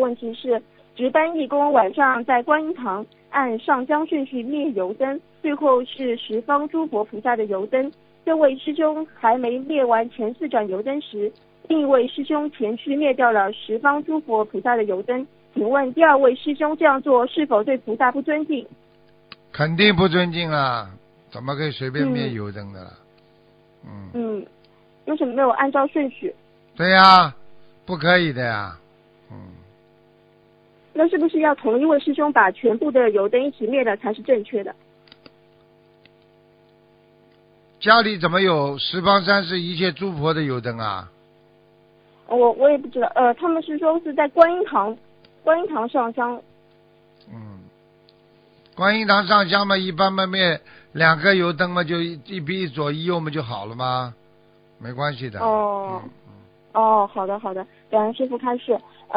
问题是，值班义工晚上在观音堂按上香顺序灭油灯，最后是十方诸佛菩萨的油灯。这位师兄还没灭完前4盏油灯时，另一位师兄前去灭掉了十方诸佛菩萨的油灯。请问第2位师兄这样做是否对菩萨不尊敬？ 肯定不尊敬啊，怎么可以随便灭油灯的啦？ 为什么没有按照顺序？ 对呀，不可以的呀。 那是不是要同一位师兄把全部的油灯一起灭了才是正确的？ 家里怎么有十方三世一切诸佛的油灯啊？ 我也不知道，他们是说是在观音堂上香。 观音堂上香嘛，一般嘛灭2个油灯嘛，就一比一左一右嘛就好了吗？没关系的。 好的，感恩师父开示。